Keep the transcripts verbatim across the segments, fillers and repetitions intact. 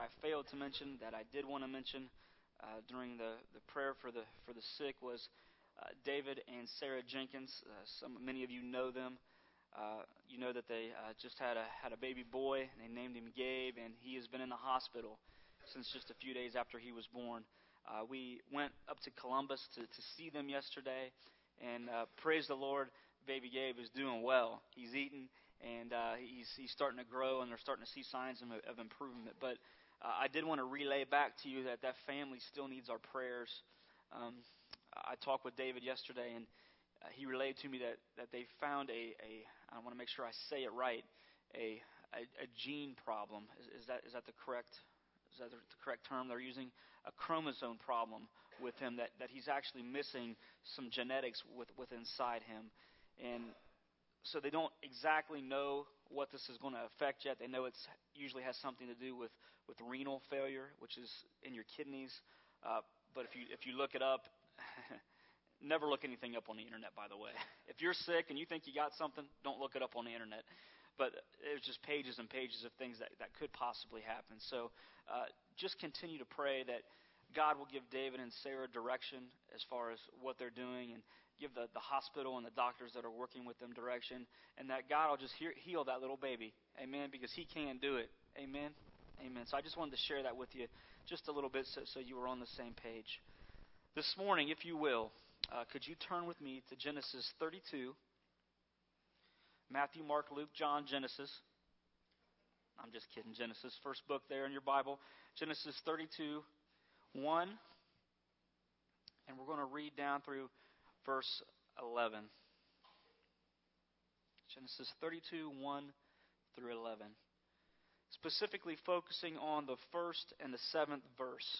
I failed to mention that I did want to mention uh, during the, the prayer for the for the sick was uh, David and Sarah Jenkins. Uh, some many of you know them. Uh, you know that they uh, just had a had a baby boy, and they named him Gabe, and he has been in the hospital since just a few days after he was born. Uh, we went up to Columbus to, to see them yesterday, and uh, praise the Lord, baby Gabe is doing well. He's eating, and uh, he's he's starting to grow, and they're starting to see signs of, of improvement. But uh, I did want to relay back to you that that family still needs our prayers. Um, I talked with David yesterday, and Uh, he relayed to me that, that they found a, a I want to make sure I say it right, a a, a gene problem. Is, is that is that the correct is that the correct term they're using? A chromosome problem with him, that, that he's actually missing some genetics with, with inside him. And so they don't exactly know what this is going to affect yet. They know it usually has something to do with, with renal failure, which is in your kidneys. Uh, but if you if you look it up, never look anything up on the internet, by the way. If you're sick and you think you got something, don't look it up on the internet. But there's just pages and pages of things that, that could possibly happen. So uh, just continue to pray that God will give David and Sarah direction as far as what they're doing, and give the, the hospital and the doctors that are working with them direction, and that God will just hear, heal that little baby. Amen, because he can do it. Amen. Amen. So I just wanted to share that with you just a little bit so, so you were on the same page. This morning, if you will, Uh, could you turn with me to Genesis thirty-two? Matthew, Mark, Luke, John, Genesis. I'm just kidding. Genesis, first book there in your Bible. Genesis thirty-two, one. And we're going to read down through verse eleven. Genesis thirty-two, one through eleven. Specifically focusing on the first and the seventh verse.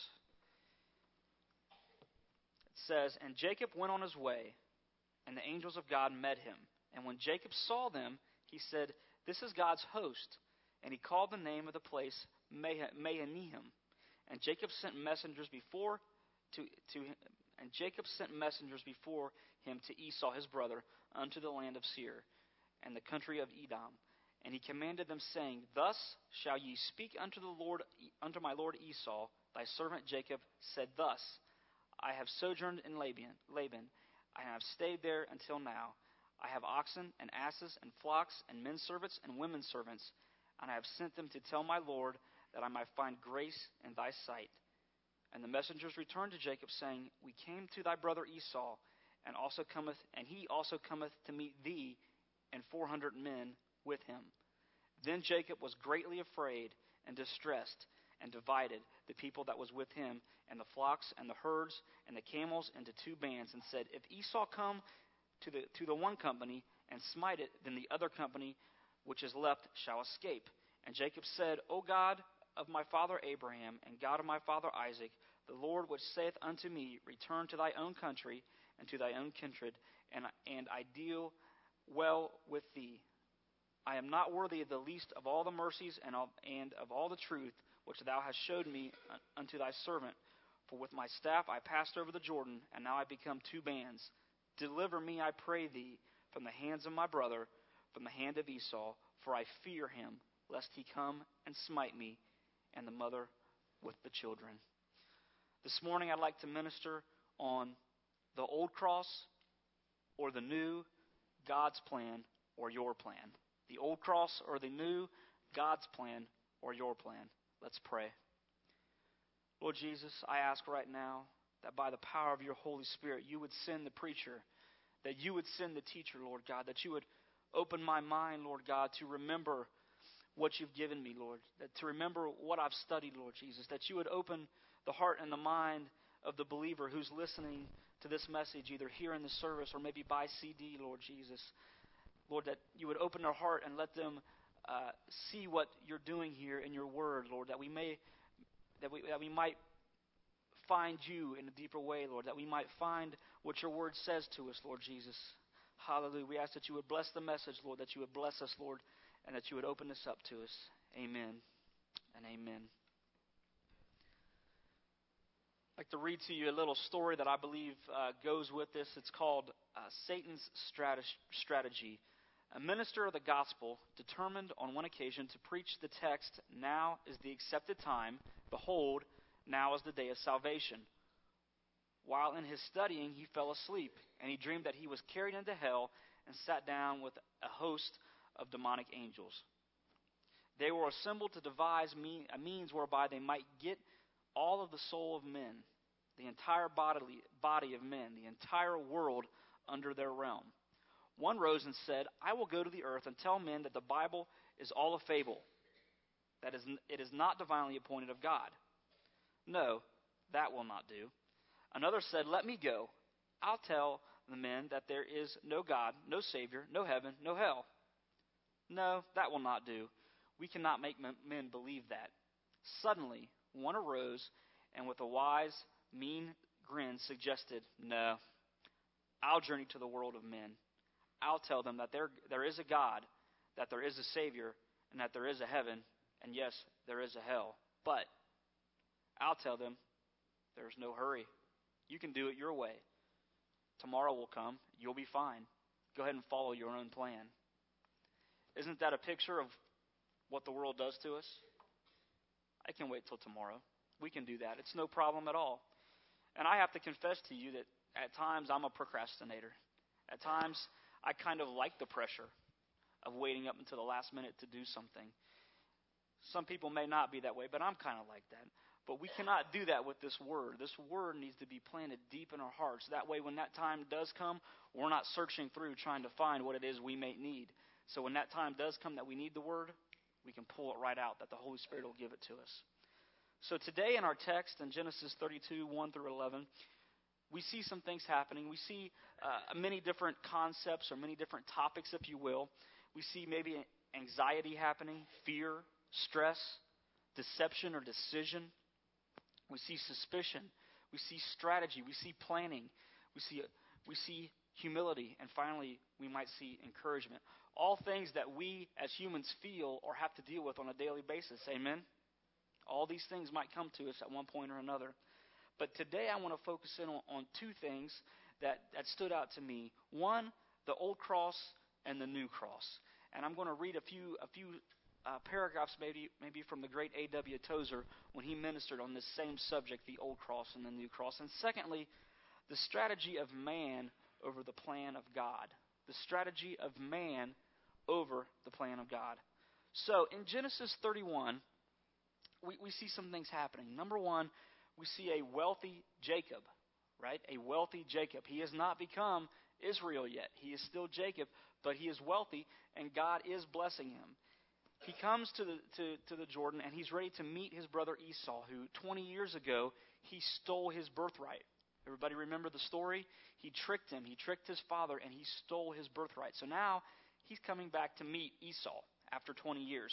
Says, and Jacob went on his way, and the angels of God met him. And when Jacob saw them, he said, this is God's host. And he called the name of the place Mahanaim. And Jacob sent messengers before to to and Jacob sent messengers before him to Esau his brother unto the land of Seir, and the country of Edom. And he commanded them, saying, thus shall ye speak unto the Lord, unto my lord Esau, thy servant Jacob said thus, I have sojourned in Laban, Laban. I have stayed there until now. I have oxen and asses and flocks and men servants and women servants, and I have sent them to tell my Lord that I might find grace in thy sight. And the messengers returned to Jacob, saying, we came to thy brother Esau, and also cometh, and he also cometh to meet thee, and four hundred men with him. Then Jacob was greatly afraid and distressed, and divided the people that was with him, and the flocks and the herds and the camels into two bands, and said, if Esau come to the to the one company and smite it, then the other company which is left shall escape. And Jacob said, O God of my father Abraham, and God of my father Isaac, the Lord which saith unto me, return to thy own country and to thy own kindred, and and I deal well with thee. I am not worthy of the least of all the mercies and of, and of all the truth which thou hast showed me unto thy servant. For with my staff I passed over the Jordan, and now I become two bands. Deliver me, I pray thee, from the hands of my brother, from the hand of Esau, for I fear him, lest he come and smite me, and the mother with the children. This morning I'd like to minister on the old cross or the new, God's plan or your plan. The old cross or the new, God's plan or your plan. Let's pray. Lord Jesus, I ask right now that by the power of your Holy Spirit, you would send the preacher, that you would send the teacher, Lord God, that you would open my mind, Lord God, to remember what you've given me, Lord, that to remember what I've studied, Lord Jesus, that you would open the heart and the mind of the believer who's listening to this message, either here in the service or maybe by C D, Lord Jesus. Lord, that you would open their heart and let them uh, see what you're doing here in your word, Lord, that we may, that we that we might find you in a deeper way, Lord, that we might find what your word says to us, Lord Jesus. Hallelujah. We ask that you would bless the message, Lord, that you would bless us, Lord, and that you would open this up to us. Amen and amen. I'd like to read to you a little story that I believe uh, goes with this. It's called uh, Satan's Strategy. A minister of the gospel determined on one occasion to preach the text, "Now is the accepted time. Behold, now is the day of salvation." While in his studying, he fell asleep, and he dreamed that he was carried into hell and sat down with a host of demonic angels. They were assembled to devise mean, a means whereby they might get all of the soul of men, the entire bodily, body of men, the entire world under their realm. One rose and said, "I will go to the earth and tell men that the Bible is all a fable, that is, it is not divinely appointed of God." "No, that will not do." Another said, "Let me go. I'll tell the men that there is no God, no Savior, no heaven, no hell." "No, that will not do. We cannot make men believe that." Suddenly, one arose and with a wise, mean grin suggested, "No, I'll journey to the world of men. I'll tell them that there, there is a God, that there is a Savior, and that there is a heaven, and yes, there is a hell. But I'll tell them there's no hurry. You can do it your way. Tomorrow will come. You'll be fine. Go ahead and follow your own plan." Isn't that a picture of what the world does to us? I can wait till tomorrow. We can do that. It's no problem at all. And I have to confess to you that at times I'm a procrastinator. At times I kind of like the pressure of waiting up until the last minute to do something. Some people may not be that way, but I'm kind of like that. But we cannot do that with this word. This word needs to be planted deep in our hearts. That way when that time does come, we're not searching through trying to find what it is we may need. So when that time does come that we need the word, we can pull it right out, that the Holy Spirit will give it to us. So today in our text in Genesis thirty-two, one through eleven, we see some things happening. We see uh, many different concepts or many different topics, if you will. We see maybe anxiety happening, fear, stress, deception or decision. We see suspicion. We see strategy. We see planning. We see we see humility. And finally, we might see encouragement. All things that we as humans feel or have to deal with on a daily basis. Amen? All these things might come to us at one point or another. But today I want to focus in on, on two things that, that stood out to me. One, the old cross and the new cross. And I'm going to read a few a few uh, paragraphs maybe maybe from the great A W Tozer when he ministered on this same subject, the old cross and the new cross. And secondly, the strategy of man over the plan of God. The strategy of man over the plan of God. So in Genesis thirty-one, we, we see some things happening. Number one, we see a wealthy Jacob, right? A wealthy Jacob. He has not become Israel yet. He is still Jacob, but he is wealthy, and God is blessing him. He comes to the to, to the Jordan, and he's ready to meet his brother Esau, who twenty years ago, he stole his birthright. Everybody remember the story? He tricked him. He tricked his father, and he stole his birthright. So now he's coming back to meet Esau after twenty years.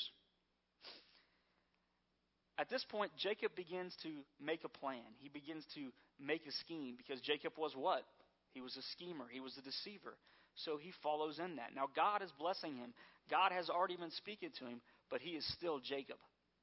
At this point, Jacob begins to make a plan. He begins to make a scheme because Jacob was what? He was a schemer. He was a deceiver. So he follows in that. Now God is blessing him. God has already been speaking to him, but he is still Jacob.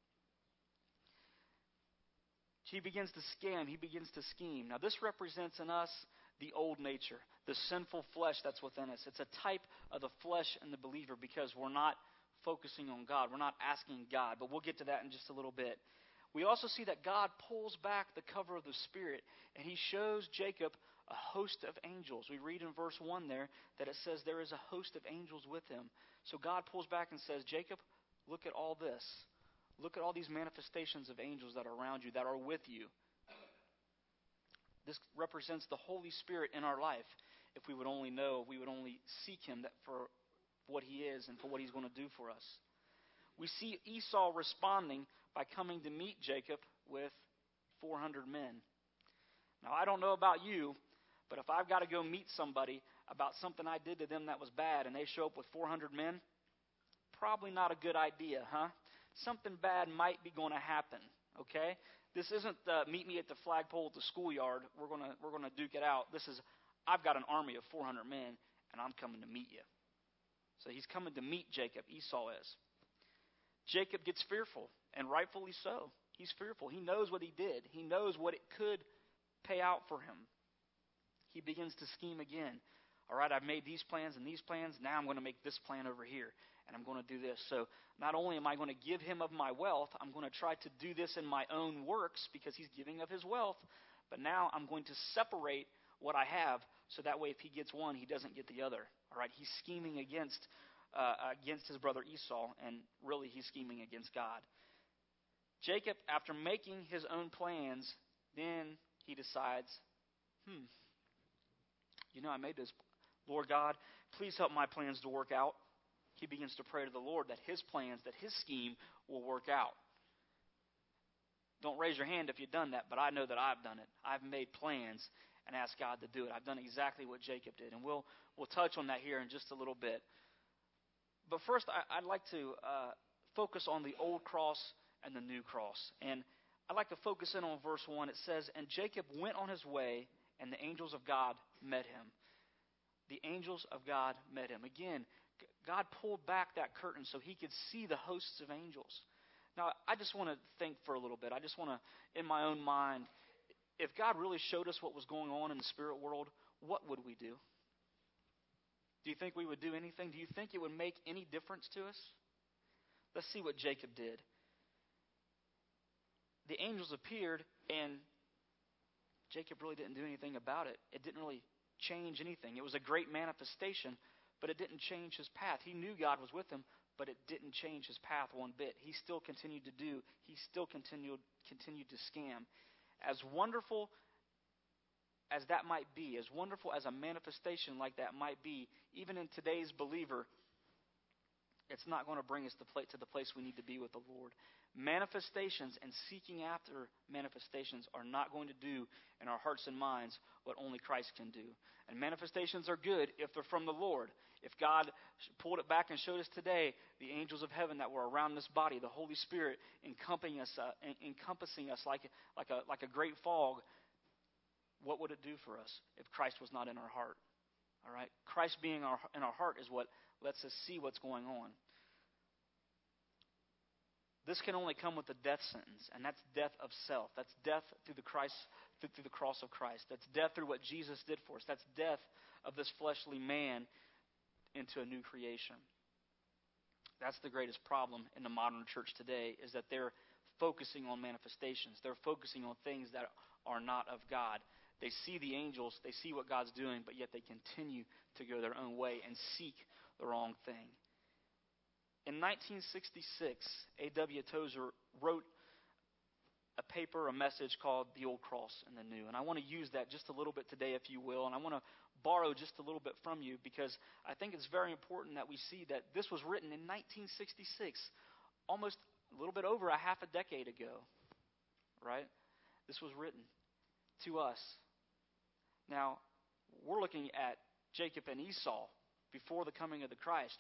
He begins to scam. He begins to scheme. Now this represents in us the old nature, the sinful flesh that's within us. It's a type of the flesh in the believer because we're not focusing on God. We're not asking God, but we'll get to that in just a little bit. We also see that God pulls back the cover of the Spirit, and he shows Jacob a host of angels. We read in verse one there that it says there is a host of angels with him. So God pulls back and says, Jacob, look at all this. Look at all these manifestations of angels that are around you, that are with you. This represents the Holy Spirit in our life. If we would only know, if we would only seek him that for what he is and for what he's going to do for us. We see Esau responding by coming to meet Jacob with four hundred men. Now, I don't know about you, but if I've got to go meet somebody about something I did to them that was bad and they show up with four hundred men, probably not a good idea, huh? Something bad might be going to happen, okay? This isn't uh, meet me at the flagpole at the schoolyard. We're going to we're going to duke it out. This is, I've got an army of four hundred men, and I'm coming to meet you. So he's coming to meet Jacob. Esau is. Jacob gets fearful, and rightfully so. He's fearful. He knows what he did. He knows what it could pay out for him. He begins to scheme again. All right, I've made these plans and these plans. Now I'm going to make this plan over here, and I'm going to do this. So not only am I going to give him of my wealth, I'm going to try to do this in my own works because he's giving of his wealth. But now I'm going to separate what I have so that way if he gets one, he doesn't get the other. All right, he's scheming against uh, against his brother Esau, and really he's scheming against God. Jacob, after making his own plans, then he decides, hmm, you know, I made this. Lord God, please help my plans to work out. He begins to pray to the Lord that his plans, that his scheme will work out. Don't raise your hand if you've done that, but I know that I've done it. I've made plans and asked God to do it. I've done exactly what Jacob did, and we'll we'll touch on that here in just a little bit. But first, I, I'd like to uh, focus on the old cross and the new cross. And I'd like to focus in on verse one. It says, "And Jacob went on his way, and the angels of God met him." The angels of God met him. Again, God pulled back that curtain so he could see the hosts of angels. Now, I just want to think for a little bit. I just want to, in my own mind, if God really showed us what was going on in the spirit world, what would we do? Do you think we would do anything? Do you think it would make any difference to us? Let's see what Jacob did. The angels appeared, and Jacob really didn't do anything about it. It didn't really change anything. It was a great manifestation, but it didn't change his path. He knew God was with him, but it didn't change his path one bit. He still continued to do, he still continued, continued to scam. As wonderful as that might be, as wonderful as a manifestation like that might be, even in today's believer, it's not going to bring us to the place we need to be with the Lord. Manifestations and seeking after manifestations are not going to do in our hearts and minds what only Christ can do. And manifestations are good if they're from the Lord. If God pulled it back and showed us today the angels of heaven that were around this body, the Holy Spirit encompassing us, uh, encompassing us like, like, a, like a great fog, what would it do for us if Christ was not in our heart? All right, Christ being our, in our heart is what lets us see what's going on. This can only come with the death sentence, and that's death of self. That's death through the Christ, through, through the cross of Christ. That's death through what Jesus did for us. That's death of this fleshly man into a new creation. That's the greatest problem in the modern church today, is that they're focusing on manifestations. They're focusing on things that are not of God. They see the angels, they see what God's doing, but yet they continue to go their own way and seek the wrong thing. In nineteen sixty-six, A W Tozer wrote a paper, a message called The Old Cross and the New. And I want to use that just a little bit today, if you will. And I want to borrow just a little bit from you because I think it's very important that we see that this was written in nineteen sixty-six, almost a little bit over a half a decade ago, right? This was written to us. Now, we're looking at Jacob and Esau before the coming of the Christ,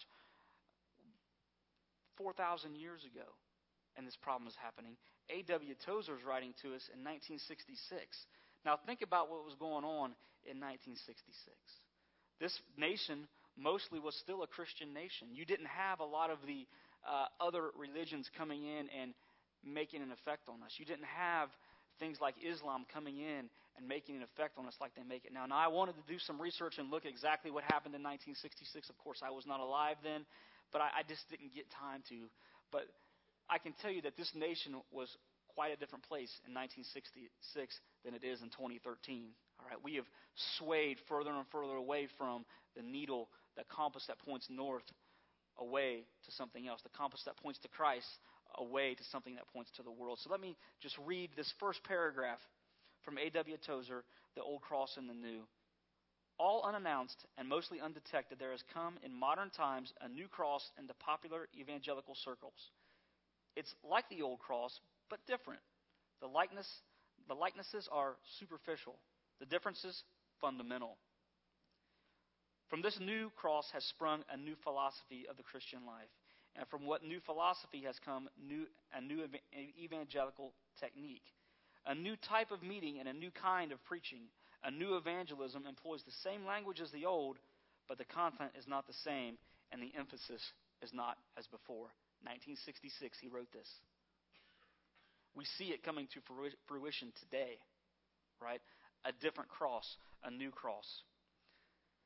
four thousand years ago, and this problem is happening. A W Tozer is writing to us in nineteen sixty-six. Now, think about what was going on in nineteen sixty-six. This nation mostly was still a Christian nation. You didn't have a lot of the uh, other religions coming in and making an effect on us. You didn't have things like Islam coming in and making an effect on us like they make it now. Now, I wanted to do some research and look at exactly what happened in nineteen sixty-six. Of course, I was not alive then, but I, I just didn't get time to. But I can tell you that this nation was quite a different place in nineteen sixty-six than it is in twenty thirteen. All right, we have swayed further and further away from the needle, the compass that points north, away to something else. The compass that points to Christ, away to something that points to the world. So let me just read this first paragraph from A W Tozer, The Old Cross and the New. All unannounced and mostly undetected, there has come in modern times a new cross into popular evangelical circles. It's like the old cross, but different. The likeness, the likenesses are superficial. The differences, fundamental. From this new cross has sprung a new philosophy of the Christian life. And from what new philosophy has come new, a new evangelical technique. A new type of meeting and a new kind of preaching. A new evangelism employs the same language as the old, but the content is not the same, and the emphasis is not as before. nineteen sixty-six, he wrote this. We see it coming to fruition today, right? A different cross, a new cross.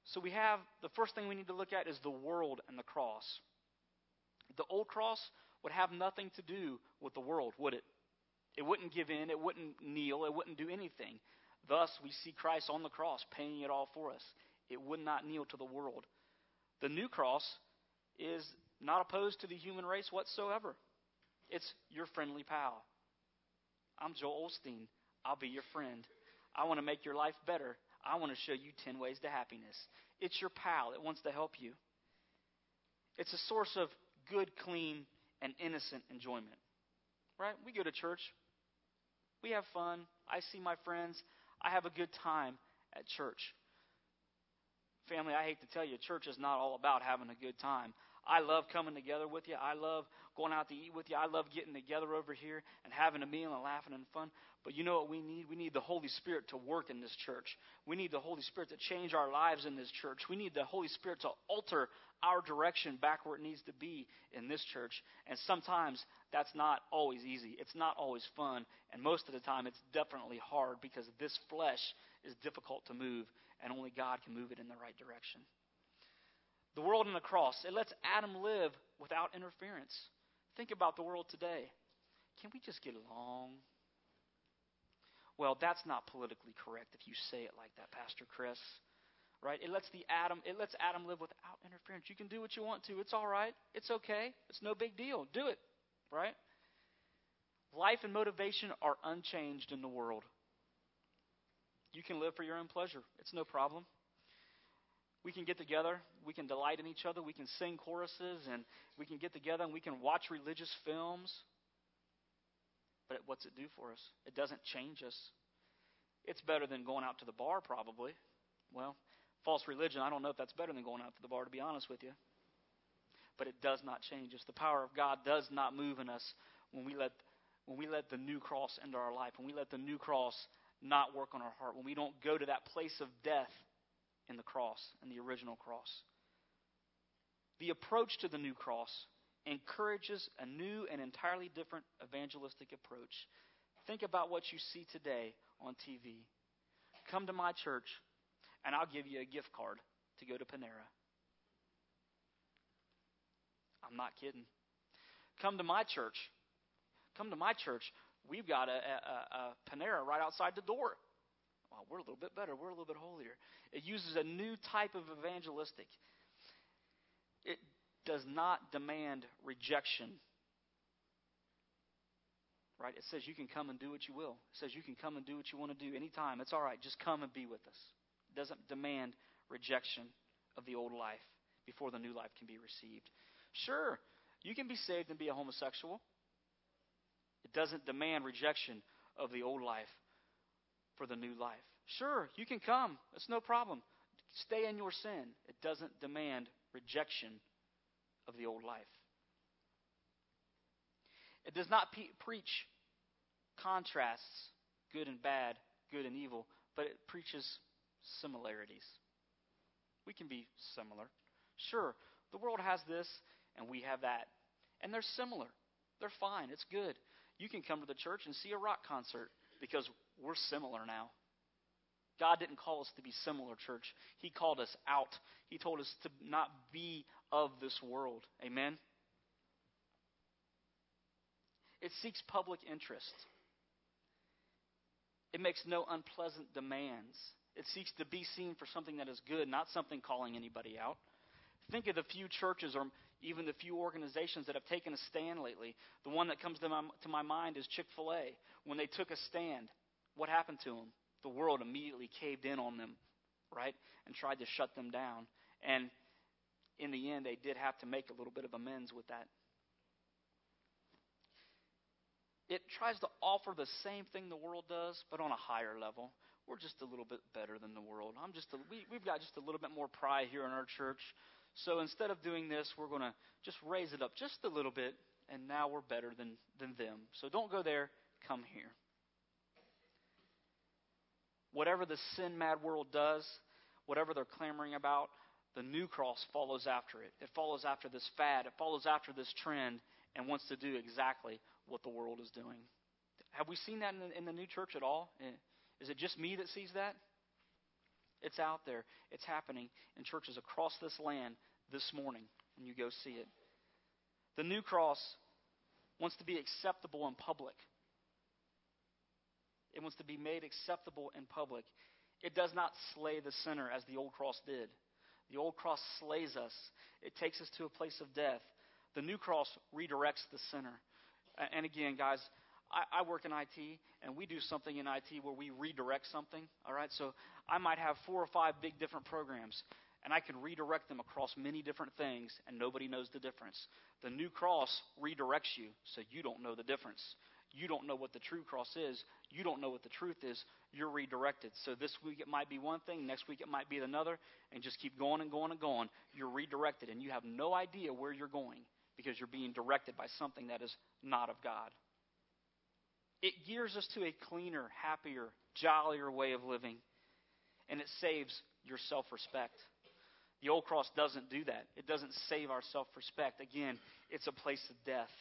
So we have, the first thing we need to look at is the world and the cross. The old cross would have nothing to do with the world, would it? It wouldn't give in, it wouldn't kneel, it wouldn't do anything. Thus, we see Christ on the cross paying it all for us. It would not kneel to the world. The new cross is not opposed to the human race whatsoever. It's your friendly pal. I'm Joel Osteen. I'll be your friend. I want to make your life better. I want to show you ten ways to happiness. It's your pal. It wants to help you. It's a source of good, clean, and innocent enjoyment. Right? We go to church. We have fun. I see my friends. I have a good time at church. Family, I hate to tell you, church is not all about having a good time. I love coming together with you. I love going out to eat with you. I love getting together over here and having a meal and laughing and fun. But you know what we need? We need the Holy Spirit to work in this church. We need the Holy Spirit to change our lives in this church. We need the Holy Spirit to alter our direction back where it needs to be in this church. And sometimes that's not always easy. It's not always fun. And most of the time it's definitely hard because this flesh is difficult to move. And only God can move it in the right direction. The world and the cross, it lets Adam live without interference. Think about the world today. Can we just get along? Well, that's not politically correct if you say it like that, Pastor Chris. Right? It lets the Adam, it lets Adam live without interference. You can do what you want to. It's all right. It's okay. It's no big deal. Do it. Right? Life and motivation are unchanged in the world. You can live for your own pleasure. It's no problem. We can get together. We can delight in each other. We can sing choruses, and we can get together and we can watch religious films. But what's it do for us? It doesn't change us. It's better than going out to the bar, probably. Well, false religion, I don't know if that's better than going out to the bar, to be honest with you. But it does not change us. The power of God does not move in us when we let when we let the new cross enter our life, when we let the new cross not work on our heart, when we don't go to that place of death in the cross, in the original cross. The approach to the new cross encourages a new and entirely different evangelistic approach. Think about what you see today on T V. Come to my church, and I'll give you a gift card to go to Panera. I'm not kidding. Come to my church. Come to my church. We've got a, a, a Panera right outside the door. Well, we're a little bit better. We're a little bit holier. It uses a new type of evangelistic. It does not demand rejection. Right? It says you can come and do what you will. It says you can come and do what you want to do anytime. It's all right. Just come and be with us. It doesn't demand rejection of the old life before the new life can be received. Sure, you can be saved and be a homosexual. It doesn't demand rejection of the old life for the new life. Sure, you can come. It's no problem. Stay in your sin. It doesn't demand rejection of the old life. It does not pe- preach contrasts, good and bad, good and evil, but it preaches similarities. We can be similar. Sure, the world has this and we have that. And they're similar. They're fine. It's good. You can come to the church and see a rock concert because we're similar now. God didn't call us to be similar, church. He called us out. He told us to not be of this world. Amen? It seeks public interest. It makes no unpleasant demands. It seeks to be seen for something that is good, not something calling anybody out. Think of the few churches or even the few organizations that have taken a stand lately. The one that comes to my, to my mind is Chick-fil-A. When they took a stand, what happened to them? The world immediately caved in on them, right, and tried to shut them down. And in the end, they did have to make a little bit of amends with that. It tries to offer the same thing the world does, but on a higher level. We're just a little bit better than the world. I'm just a, we, we've got just a little bit more pride here in our church. So instead of doing this, we're going to just raise it up just a little bit, and now we're better than, than them. So don't go there. Come here. Whatever the sin-mad world does, whatever they're clamoring about, the new cross follows after it. It follows after this fad. It follows after this trend and wants to do exactly what the world is doing. Have we seen that in the, in the new church at all? Is it just me that sees that? It's out there. It's happening in churches across this land this morning when you go see it. The new cross wants to be acceptable in public. It wants to be made acceptable in public. It does not slay the sinner as the old cross did. The old cross slays us. It takes us to a place of death. The new cross redirects the sinner. And again, guys, I, I work in I T, and we do something in I T where we redirect something. All right, so I might have four or five big different programs, and I can redirect them across many different things, and nobody knows the difference. The new cross redirects you, so you don't know the difference. You don't know what the true cross is. You don't know what the truth is. You're redirected. So this week it might be one thing. Next week it might be another. And just keep going and going and going. You're redirected. And you have no idea where you're going because you're being directed by something that is not of God. It gears us to a cleaner, happier, jollier way of living. And it saves your self-respect. The old cross doesn't do that. It doesn't save our self-respect. Again, it's a place of death.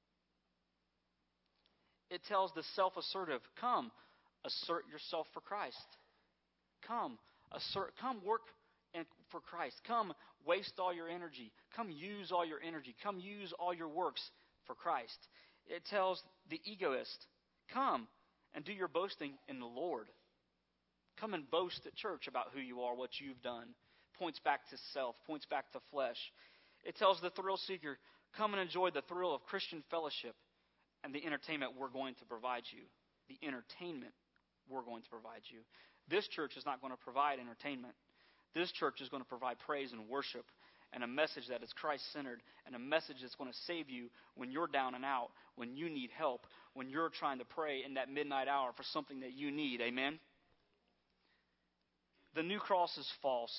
It tells the self-assertive, come, assert yourself for Christ. Come, assert, come work in, for Christ. Come, waste all your energy. Come, use all your energy. Come, use all your works for Christ. It tells the egoist, come and do your boasting in the Lord. Come and boast at church about who you are, what you've done. Points back to self, points back to flesh. It tells the thrill seeker, come and enjoy the thrill of Christian fellowship. And the entertainment we're going to provide you. The entertainment we're going to provide you. This church is not going to provide entertainment. This church is going to provide praise and worship and a message that is Christ-centered and a message that's going to save you when you're down and out, when you need help, when you're trying to pray in that midnight hour for something that you need. Amen? The new cross is false.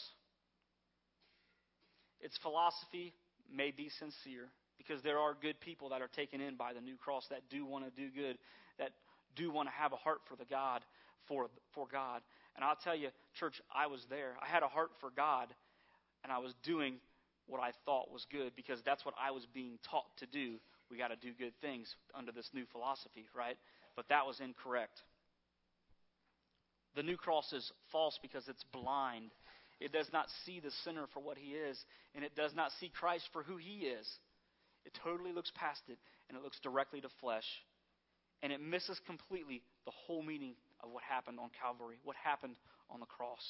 Its philosophy may be sincere, because there are good people that are taken in by the new cross that do want to do good, that do want to have a heart for the God, for for God. And I'll tell you, church, I was there. I had a heart for God, and I was doing what I thought was good because that's what I was being taught to do. We got to do good things under this new philosophy, right? But that was incorrect. The new cross is false because it's blind. It does not see the sinner for what he is, and it does not see Christ for who he is. It totally looks past it, and it looks directly to flesh. And it misses completely the whole meaning of what happened on Calvary, what happened on the cross.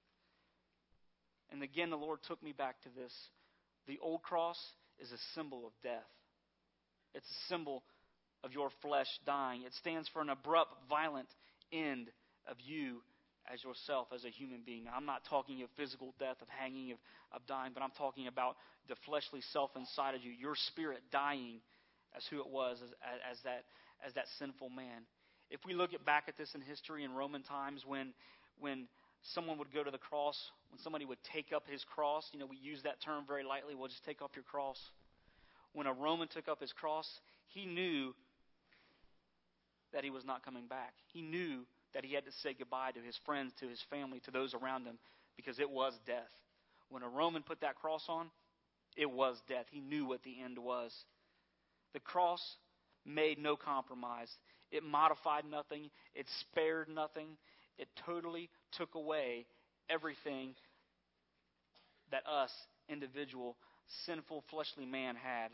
And again, the Lord took me back to this. The old cross is a symbol of death. It's a symbol of your flesh dying. It stands for an abrupt, violent end of you as yourself, as a human being. Now, I'm not talking of physical death, of hanging, of, of dying, but I'm talking about the fleshly self inside of you, your spirit dying as who it was, as, as that as that sinful man. If we look at back at this in history in Roman times, when when someone would go to the cross, when somebody would take up his cross, you know, we use that term very lightly, we'll just take up your cross. When a Roman took up his cross, he knew that he was not coming back. He knew that he had to say goodbye to his friends, to his family, to those around him, because it was death. When a Roman put that cross on, it was death. He knew what the end was. The cross made no compromise. It modified nothing. It spared nothing. It totally took away everything that us, individual, sinful, fleshly man had.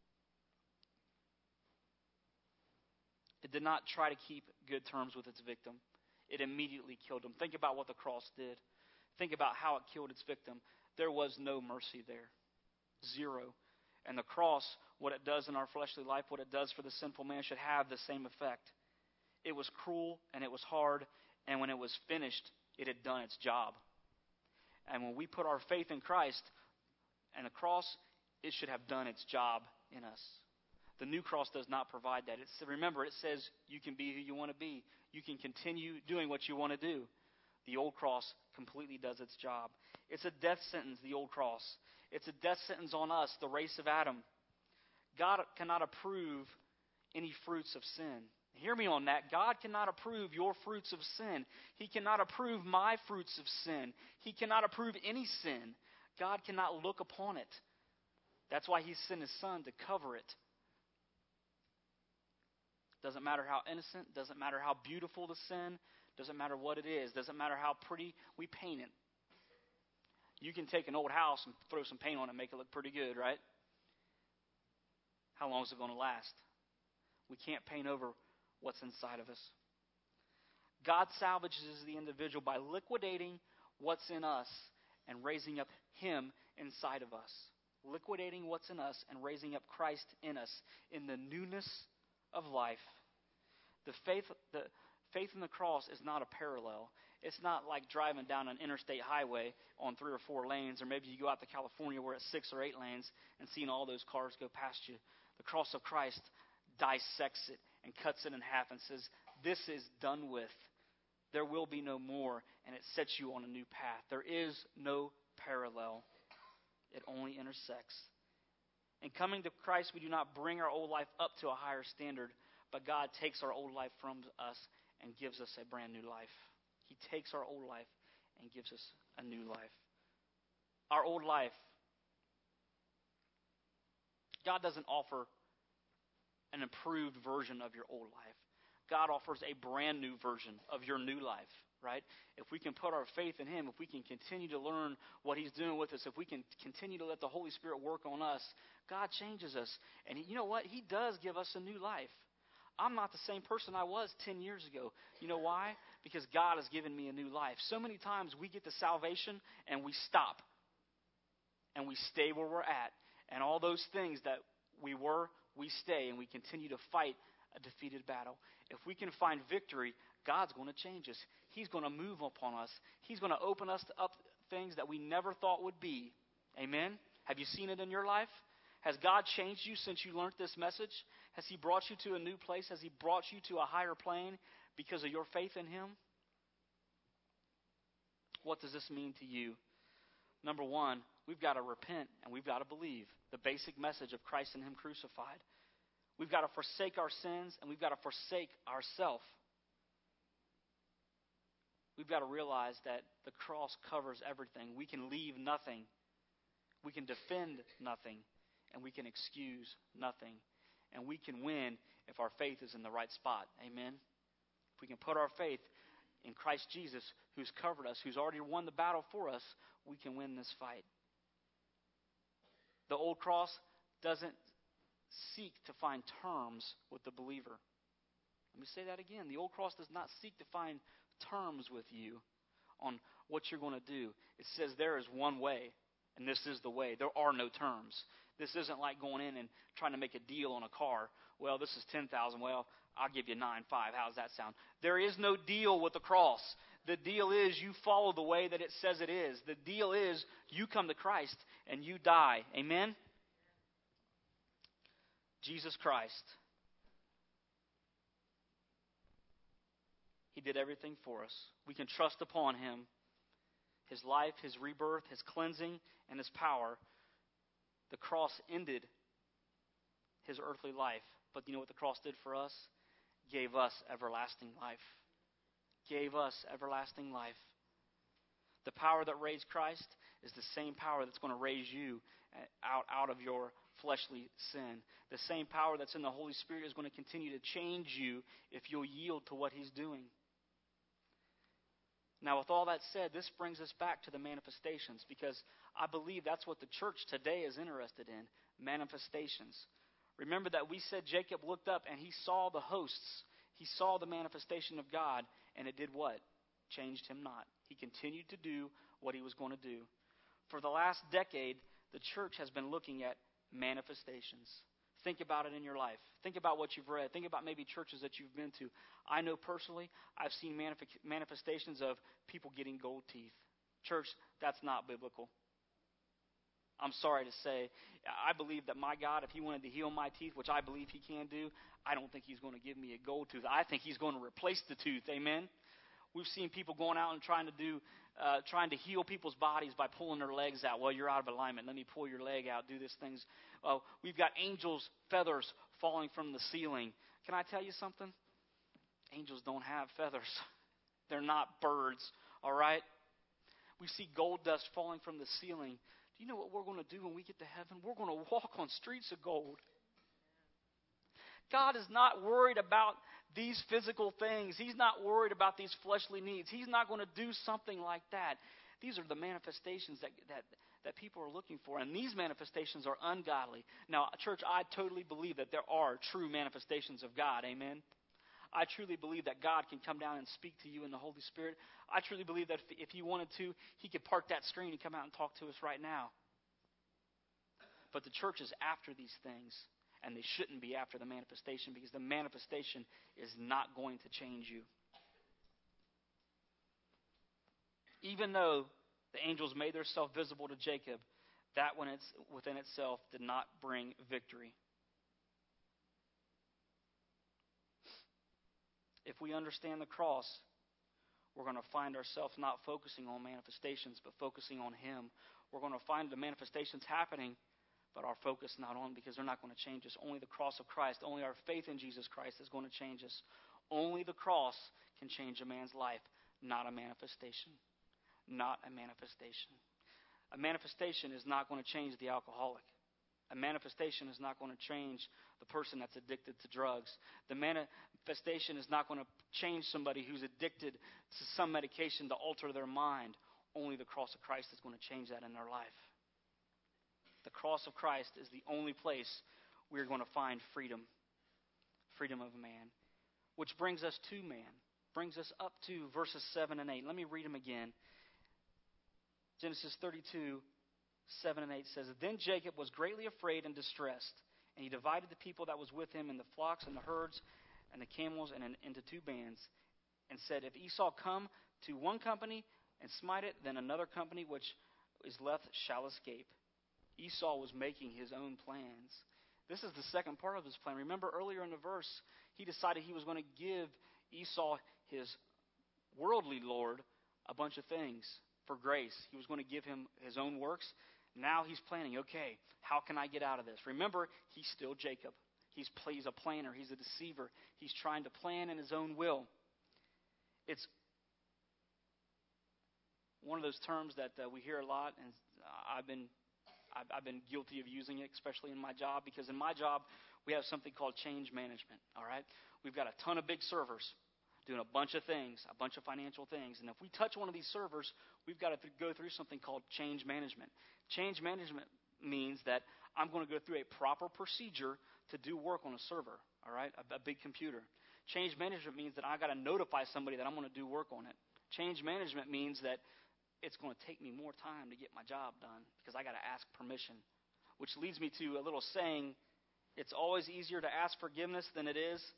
It did not try to keep good terms with its victim. It immediately killed him. Think about what the cross did. Think about how it killed its victim. There was no mercy there. Zero. And the cross, what it does in our fleshly life, what it does for the sinful man, should have the same effect. It was cruel and it was hard, and when it was finished, it had done its job. And when we put our faith in Christ and the cross, it should have done its job in us. The new cross does not provide that. It's, remember, it says you can be who you want to be. You can continue doing what you want to do. The old cross completely does its job. It's a death sentence, the old cross. It's a death sentence on us, the race of Adam. God cannot approve any fruits of sin. Hear me on that. God cannot approve your fruits of sin. He cannot approve my fruits of sin. He cannot approve any sin. God cannot look upon it. That's why He sent His Son to cover it. Doesn't matter how innocent, doesn't matter how beautiful the sin, doesn't matter what it is, doesn't matter how pretty we paint it. You can take an old house and throw some paint on it and make it look pretty good, right? How long is it going to last? We can't paint over what's inside of us. God salvages the individual by liquidating what's in us and raising up Him inside of us. Liquidating what's in us and raising up Christ in us in the newness of life. The faith, the faith in the cross is not a parallel. It's not like driving down an interstate highway on three or four lanes, or maybe you go out to California where it's six or eight lanes and seeing all those cars go past you. The cross of Christ dissects it and cuts it in half and says, this is done with. There will be no more, and it sets you on a new path. There is no parallel. It only intersects. In coming to Christ, we do not bring our old life up to a higher standard, but God takes our old life from us and gives us a brand new life. He takes our old life and gives us a new life. Our old life, God doesn't offer an improved version of your old life. God offers a brand new version of your new life, right? If we can put our faith in Him, if we can continue to learn what He's doing with us, if we can continue to let the Holy Spirit work on us, God changes us. And you know what? He does give us a new life. I'm not the same person I was ten years ago. You know why? Because God has given me a new life. So many times we get to salvation and we stop. And we stay where we're at. And all those things that we were, we stay. And we continue to fight a defeated battle. If we can find victory, God's going to change us. He's going to move upon us. He's going to open us up things that we never thought would be. Amen? Have you seen it in your life? Has God changed you since you learned this message? Has He brought you to a new place? Has He brought you to a higher plane because of your faith in Him? What does this mean to you? Number one, we've got to repent and we've got to believe the basic message of Christ and Him crucified. We've got to forsake our sins and we've got to forsake ourselves. We've got to realize that the cross covers everything. We can leave nothing. We can defend nothing. And we can excuse nothing. And we can win if our faith is in the right spot. Amen? If we can put our faith in Christ Jesus, who's covered us, who's already won the battle for us, we can win this fight. The old cross doesn't seek to find terms with the believer. Let me say that again. The old cross does not seek to find terms with you on what you're going to do. It says there is one way, and this is the way. There are no terms. This isn't like going in and trying to make a deal on a car. Well, this is ten thousand dollars. Well, I'll give you nine five. How does that sound? There is no deal with the cross. The deal is you follow the way that it says it is. The deal is you come to Christ and you die. Amen? Jesus Christ. He did everything for us. We can trust upon Him. His life, His rebirth, His cleansing, and His power. The cross ended His earthly life. But you know what the cross did for us? Gave us everlasting life. Gave us everlasting life. The power that raised Christ is the same power that's going to raise you out, out of your fleshly sin. The same power that's in the Holy Spirit is going to continue to change you if you'll yield to what He's doing. Now, with all that said, this brings us back to the manifestations, because I believe that's what the church today is interested in, manifestations. Remember that we said Jacob looked up and he saw the hosts. He saw the manifestation of God, and it did what? Changed him not. He continued to do what he was going to do. For the last decade, the church has been looking at manifestations. Think about it in your life. Think about what you've read. Think about maybe churches that you've been to. I know personally, I've seen manif- manifestations of people getting gold teeth. Church, that's not biblical. I'm sorry to say, I believe that my God, if He wanted to heal my teeth, which I believe He can do, I don't think He's going to give me a gold tooth. I think He's going to replace the tooth. Amen? We've seen people going out and trying to do, uh, trying to heal people's bodies by pulling their legs out. Well, you're out of alignment. Let me pull your leg out. Do these things. Uh, we've got angels' feathers falling from the ceiling. Can I tell you something? Angels don't have feathers. They're not birds. All right? We see gold dust falling from the ceiling. Do you know what we're going to do when we get to heaven? We're going to walk on streets of gold. God is not worried about these physical things. He's not worried about these fleshly needs. He's not going to do something like that. These are the manifestations that, that, that people are looking for, and these manifestations are ungodly. Now, church, I totally believe that there are true manifestations of God. Amen? I truly believe that God can come down and speak to you in the Holy Spirit. I truly believe that if, if He wanted to, He could park that screen and come out and talk to us right now. But the church is after these things, and they shouldn't be after the manifestation, because the manifestation is not going to change you. Even though the angels made themselves visible to Jacob, that when it's within itself did not bring victory. If we understand the cross, we're going to find ourselves not focusing on manifestations, but focusing on Him. We're going to find the manifestations happening, but our focus not on, because they're not going to change us. Only the cross of Christ, only our faith in Jesus Christ is going to change us. Only the cross can change a man's life, not a manifestation. Not a manifestation. A manifestation is not going to change the alcoholic. A manifestation is not going to change the person that's addicted to drugs. The manifestation is not going to change somebody who's addicted to some medication to alter their mind. Only the cross of Christ is going to change that in their life. The cross of Christ is the only place we're going to find freedom. Freedom of man. Which brings us to man. Brings us up to verses seven and eight. Let me read them again. Genesis thirty-two, seven and eight says, Then Jacob was greatly afraid and distressed, and he divided the people that was with him in the flocks and the herds and the camels and in, into two bands, and said, If Esau come to one company and smite it, then another company which is left shall escape. Esau was making his own plans. This is the second part of his plan. Remember earlier in the verse, he decided he was going to give Esau, his worldly lord, a bunch of things for grace. He was going to give him his own works. Now he's planning, okay, how can I get out of this? Remember, he's still Jacob. He's, he's a planner. He's a deceiver. He's trying to plan in his own will. It's one of those terms that uh, we hear a lot, and I've been I've, I've been guilty of using it, especially in my job, because in my job, we have something called change management, all right? We've got a ton of big servers doing a bunch of things, a bunch of financial things. And if we touch one of these servers, we've got to th- go through something called change management. Change management means that I'm going to go through a proper procedure to do work on a server, all right, a, a big computer. Change management means that I got to notify somebody that I'm going to do work on it. Change management means that it's going to take me more time to get my job done because I got to ask permission, which leads me to a little saying, it's always easier to ask forgiveness than it is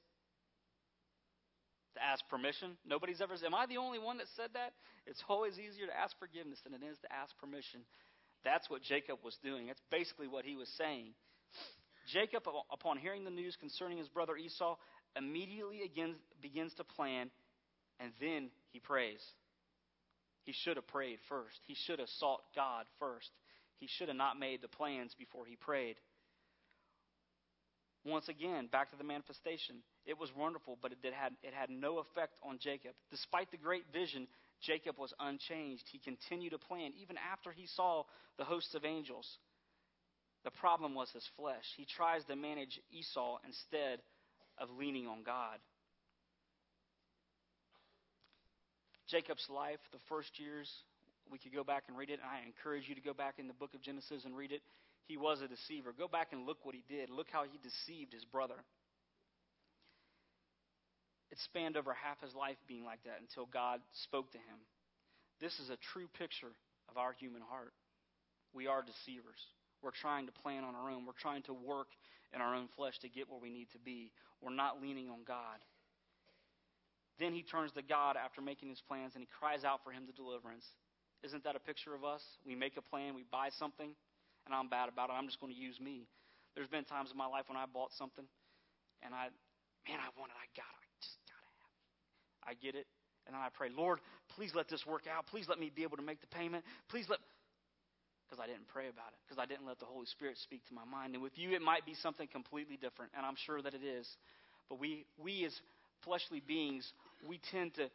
to ask permission. Nobody's ever said, am I the only one that said that? It's always easier to ask forgiveness than it is to ask permission. That's what Jacob was doing. That's basically what he was saying. Jacob, upon hearing the news concerning his brother Esau, immediately again begins to plan, and then he prays. He should have prayed first. He should have sought God first. He should have not made the plans before he prayed. Once again, back to the manifestation. It was wonderful, but it, did had, it had no effect on Jacob. Despite the great vision, Jacob was unchanged. He continued to plan, even after he saw the hosts of angels. The problem was his flesh. He tries to manage Esau instead of leaning on God. Jacob's life, the first years, we could go back and read it. And I encourage you to go back in the book of Genesis and read it. He was a deceiver. Go back and look what he did. Look how he deceived his brother. It spanned over half his life being like that until God spoke to him. This is a true picture of our human heart. We are deceivers. We're trying to plan on our own. We're trying to work in our own flesh to get where we need to be. We're not leaning on God. Then he turns to God after making his plans, and he cries out for him to deliverance. Isn't that a picture of us? We make a plan, we buy something, and I'm bad about it. I'm just going to use me. There's been times in my life when I bought something, and I, man, I want it. I got it. I just got to have it. I get it, and then I pray, Lord, please let this work out. Please let me be able to make the payment. Please let, because I didn't pray about it, because I didn't let the Holy Spirit speak to my mind. And with you, it might be something completely different, and I'm sure that it is. But we, we as fleshly beings, we tend to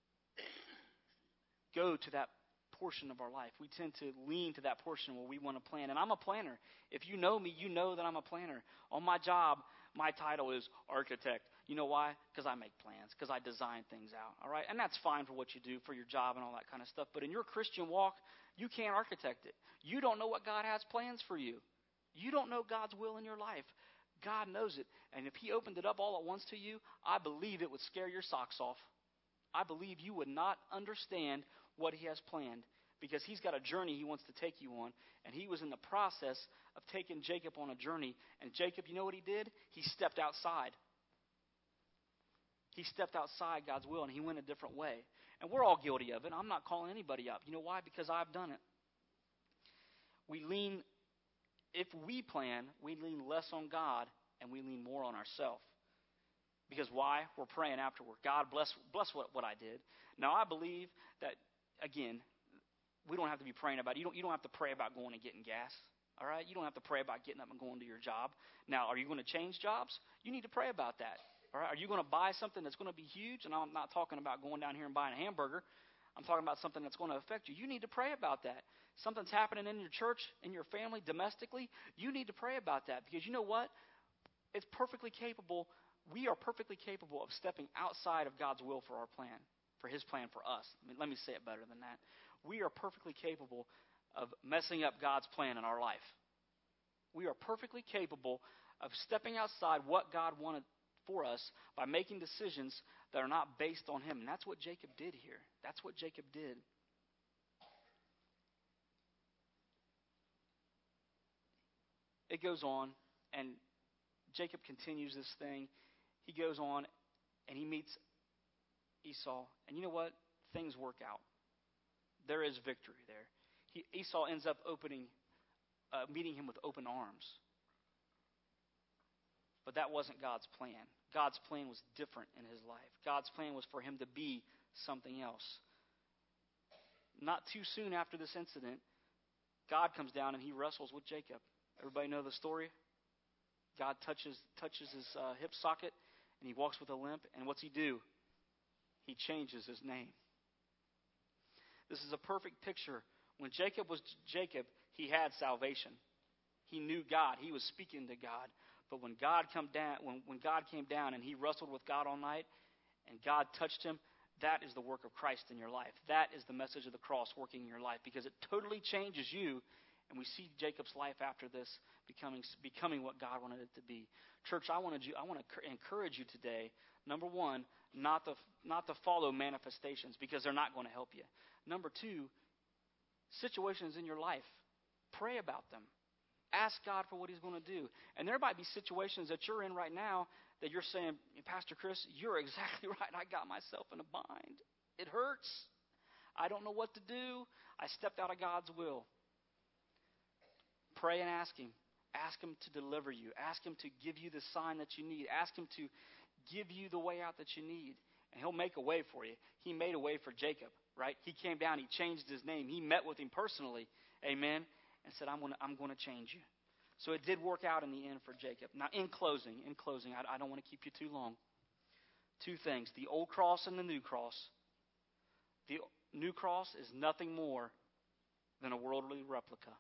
go to that portion of our life. We tend to lean to that portion where we want to plan. And I'm a planner. If you know me, you know that I'm a planner. On my job, My title is architect. You know why? Because I make plans, because I design things out, all right? And that's fine for what you do, for your job and all that kind of stuff. But in your Christian walk, you can't architect it. You don't know what God has plans for you. You don't know God's will in your life. God knows it. And if he opened it up all at once to you, I believe it would scare your socks off. I believe you would not understand what he has planned, because he's got a journey he wants to take you on. And he was in the process of taking Jacob on a journey. And Jacob, you know what he did? He stepped outside. He stepped outside God's will, and he went a different way. And we're all guilty of it. I'm not calling anybody up. You know why? Because I've done it. We lean, if we plan, we lean less on God, and we lean more on ourselves. Because why? We're praying afterward. God, bless bless what, what I did. Now, I believe that, again, we don't have to be praying about it. You don't, you don't have to pray about going and getting gas. All right? You don't have to pray about getting up and going to your job. Now, are you going to change jobs? You need to pray about that. All right? Are you going to buy something that's going to be huge? And I'm not talking about going down here and buying a hamburger. I'm talking about something that's going to affect you. You need to pray about that. Something's happening in your church, in your family, domestically. You need to pray about that, because you know what? It's perfectly capable. We are perfectly capable of stepping outside of God's will for our plan, for his plan for us. I mean, let me say it better than that. We are perfectly capable of messing up God's plan in our life. We are perfectly capable of stepping outside what God wanted for us by making decisions that are not based on him. And that's what Jacob did here. That's what Jacob did. It goes on, and Jacob continues this thing. He goes on, and he meets Esau. And you know what? Things work out. There is victory there. He, Esau ends up opening, uh, meeting him with open arms. But that wasn't God's plan. God's plan was different in his life. God's plan was for him to be something else. Not too soon after this incident, God comes down and he wrestles with Jacob. Everybody know the story? God touches touches his uh, hip socket, and he walks with a limp. And what's he do? He changes his name. This is a perfect picture. When Jacob was Jacob, he had salvation. He knew God. He was speaking to God. But when God come down, when, when God came down and he wrestled with God all night, and God touched him, that is the work of Christ in your life. That is the message of the cross working in your life, because it totally changes you. And we see Jacob's life after this becoming becoming what God wanted it to be. Church, I wanted you. I want to encourage you today. Number one, not to not to follow manifestations, because they're not going to help you. Number two, situations in your life, pray about them. Ask God for what he's going to do. And there might be situations that you're in right now that you're saying, Pastor Chris, you're exactly right. I got myself in a bind. It hurts. I don't know what to do. I stepped out of God's will. Pray and ask him. Ask him to deliver you. Ask him to give you the sign that you need. Ask him to give you the way out that you need. And he'll make a way for you. He made a way for Jacob, right? He came down. He changed his name. He met with him personally. Amen. And said, I'm going to I'm going to change you. So it did work out in the end for Jacob. Now, in closing, in closing, I, I don't want to keep you too long. Two things, the old cross and the new cross. The new cross is nothing more than a worldly replica.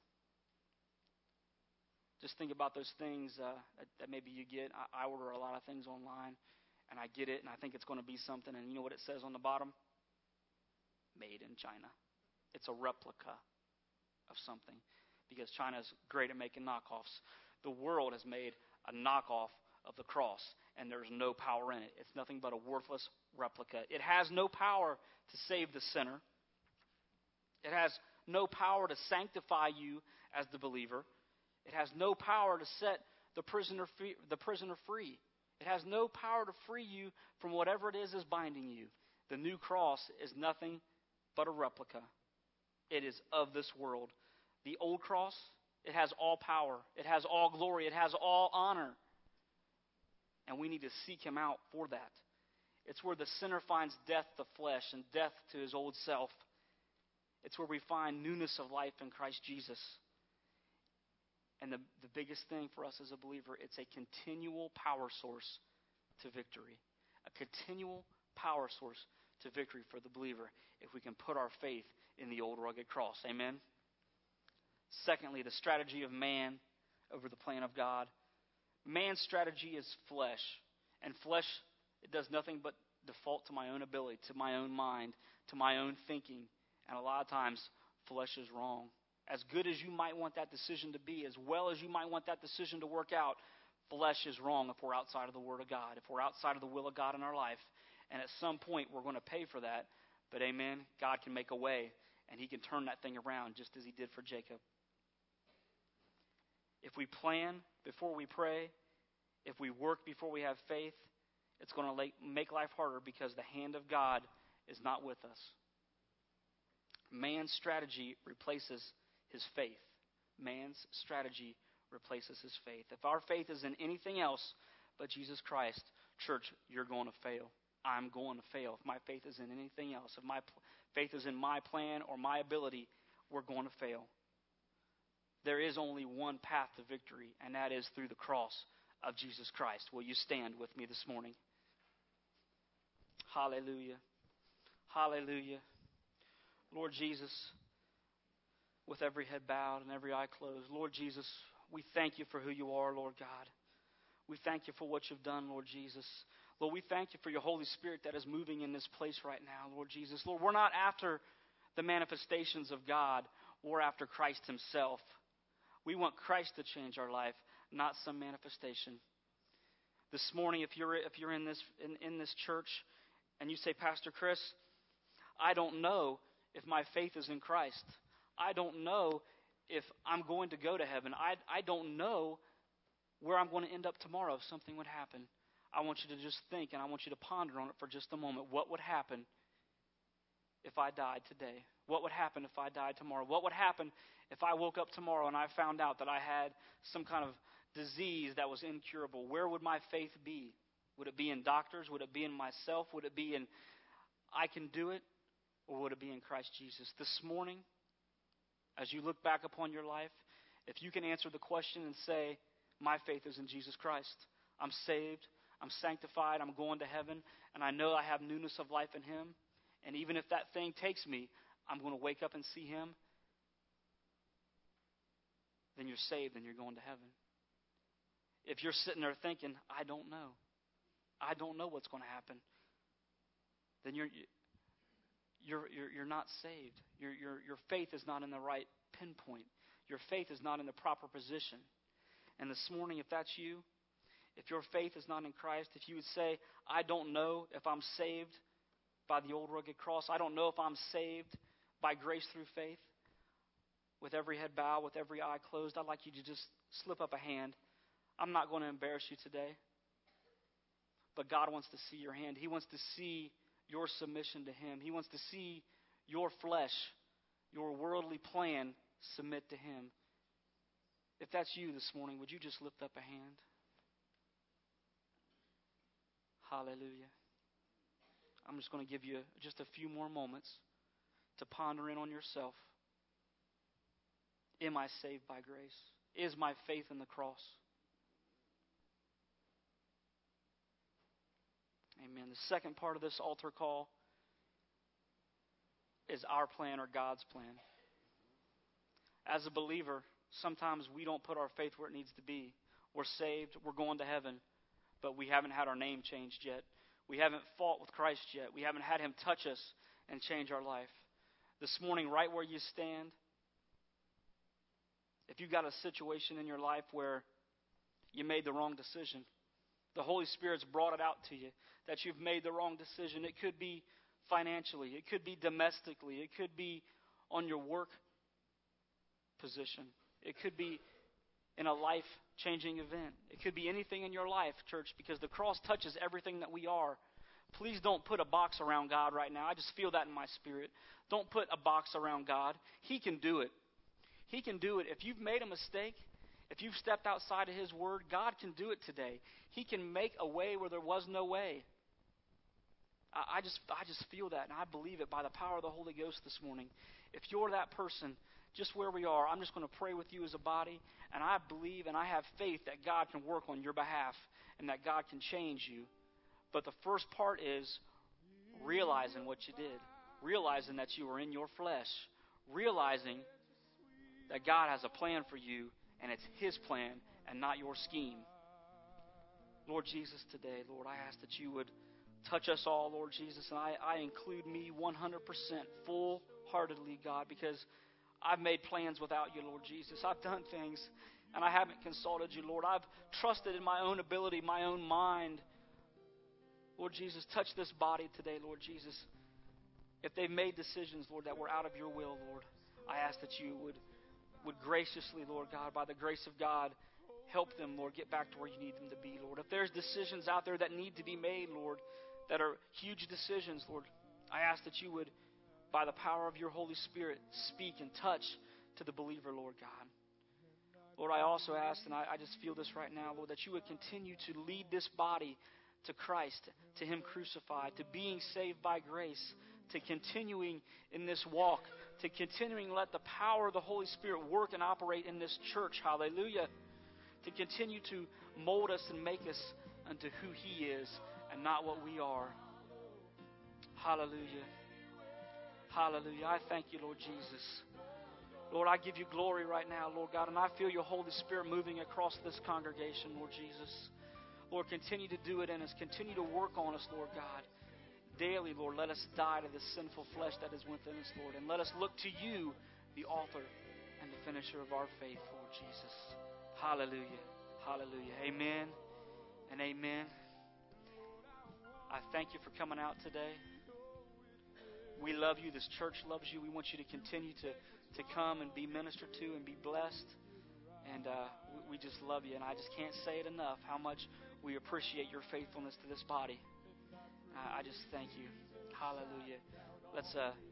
Just think about those things uh, that, that maybe you get. I, I order a lot of things online, and I get it, and I think it's going to be something. And you know what it says on the bottom? Made in China. It's a replica of something, because China's great at making knockoffs. The world has made a knockoff of the cross, and there's no power in it. It's nothing but a worthless replica. It has no power to save the sinner. It has no power to sanctify you as the believer. It has no power to set the prisoner free, the prisoner free. It has no power to free you from whatever it is is binding you. The new cross is nothing but a replica. It is of this world. The old cross, it has all power. It has all glory. It has all honor. And we need to seek him out for that. It's where the sinner finds death to flesh and death to his old self. It's where we find newness of life in Christ Jesus. And the, the biggest thing for us as a believer, it's a continual power source to victory. A continual power source to victory for the believer if we can put our faith in the old rugged cross. Amen? Secondly, the strategy of man over the plan of God. Man's strategy is flesh. And flesh, it does nothing but default to my own ability, to my own mind, to my own thinking. And a lot of times, flesh is wrong. As good as you might want that decision to be, as well as you might want that decision to work out, flesh is wrong if we're outside of the Word of God, if we're outside of the will of God in our life. And at some point, we're going to pay for that. But amen, God can make a way, and He can turn that thing around just as He did for Jacob. If we plan before we pray, if we work before we have faith, it's going to make life harder because the hand of God is not with us. Man's strategy replaces his faith. Man's strategy replaces his faith. If our faith is in anything else but Jesus Christ, church, you're going to fail. I'm going to fail. If my faith is in anything else, if my faith is in my plan or my ability, we're going to fail. There is only one path to victory, and that is through the cross of Jesus Christ. Will you stand with me this morning? Hallelujah. Hallelujah. Lord Jesus, with every head bowed and every eye closed, Lord Jesus, we thank you for who you are, Lord God. We thank you for what you've done, Lord Jesus. Lord, we thank you for your Holy Spirit that is moving in this place right now, Lord Jesus. Lord, we're not after the manifestations of God. We're after Christ himself. We want Christ to change our life, not some manifestation. This morning, if you're if you're in this in, in this church and you say, Pastor Chris, I don't know if my faith is in Christ. I don't know if I'm going to go to heaven. I, I don't know where I'm going to end up tomorrow if something would happen. I want you to just think and I want you to ponder on it for just a moment. What would happen if I died today? What would happen if I died tomorrow? What would happen if I woke up tomorrow and I found out that I had some kind of disease that was incurable? Where would my faith be? Would it be in doctors? Would it be in myself? Would it be in I can do it? Or would it be in Christ Jesus? This morning, as you look back upon your life, if you can answer the question and say, my faith is in Jesus Christ. I'm saved. I'm sanctified. I'm going to heaven. And I know I have newness of life in him. And even if that thing takes me, I'm going to wake up and see him. Then you're saved and you're going to heaven. If you're sitting there thinking, I don't know. I don't know what's going to happen. Then you're you're you're, you're not saved. Your your your faith is not in the right pinpoint. Your faith is not in the proper position. And this morning, if that's you, if your faith is not in Christ, if you would say, I don't know if I'm saved by the old rugged cross. I don't know if I'm saved by grace through faith. With every head bowed, with every eye closed, I'd like you to just slip up a hand. I'm not going to embarrass you today. But God wants to see your hand. He wants to see your submission to him. He wants to see your flesh, your worldly plan submit to him. If that's you this morning, would you just lift up a hand? Hallelujah. I'm just going to give you just a few more moments to ponder in on yourself. Am I saved by grace? Is my faith in the cross? Amen. The second part of this altar call is our plan or God's plan. As a believer, sometimes we don't put our faith where it needs to be. We're saved, we're going to heaven, but we haven't had our name changed yet. We haven't fought with Christ yet. We haven't had him touch us and change our life. This morning, right where you stand, if you've got a situation in your life where you made the wrong decision, the Holy Spirit's brought it out to you that you've made the wrong decision. It could be financially. It could be domestically. It could be on your work position. It could be in a life-changing event. It could be anything in your life, church, because the cross touches everything that we are. Please don't put a box around God right now. I just feel that in my spirit. Don't put a box around God. He can do it. He can do it. If you've made a mistake, if you've stepped outside of his word, God can do it today. He can make a way where there was no way. I, I just I just feel that, and I believe it by the power of the Holy Ghost this morning. If you're that person, just where we are, I'm just going to pray with you as a body, and I believe and I have faith that God can work on your behalf and that God can change you. But the first part is realizing what you did, realizing that you were in your flesh, realizing that God has a plan for you, and it's his plan and not your scheme. Lord Jesus, today, Lord, I ask that you would touch us all, Lord Jesus, and I, I include me one hundred percent full-heartedly, God, because I've made plans without you, Lord Jesus. I've done things, and I haven't consulted you, Lord. I've trusted in my own ability, my own mind. Lord Jesus, touch this body today, Lord Jesus. If they've made decisions, Lord, that were out of your will, Lord, I ask that you would, would graciously, Lord God, by the grace of God, help them, Lord, get back to where you need them to be, Lord. If there's decisions out there that need to be made, Lord, that are huge decisions, Lord, I ask that you would, by the power of your Holy Spirit, speak and touch to the believer, Lord God. Lord, I also ask, and I, I just feel this right now, Lord, that you would continue to lead this body to Christ, to Him crucified, to being saved by grace, to continuing in this walk, to continuing to let the power of the Holy Spirit work and operate in this church. Hallelujah. To continue to mold us and make us unto who He is and not what we are. Hallelujah. Hallelujah. I thank you, Lord Jesus. Lord, I give you glory right now, Lord God, and I feel your Holy Spirit moving across this congregation, Lord Jesus. Lord, continue to do it in us. Continue to work on us, Lord God. Daily, Lord, let us die to the sinful flesh that is within us, Lord, and let us look to you, the author and the finisher of our faith, Lord Jesus. Hallelujah. Hallelujah. Amen and amen. I thank you for coming out today. We love you. This church loves you. We want you to continue to, to come and be ministered to and be blessed. And uh, we, we just love you. And I just can't say it enough how much we appreciate your faithfulness to this body. Uh, I just thank you. Hallelujah. Let's uh,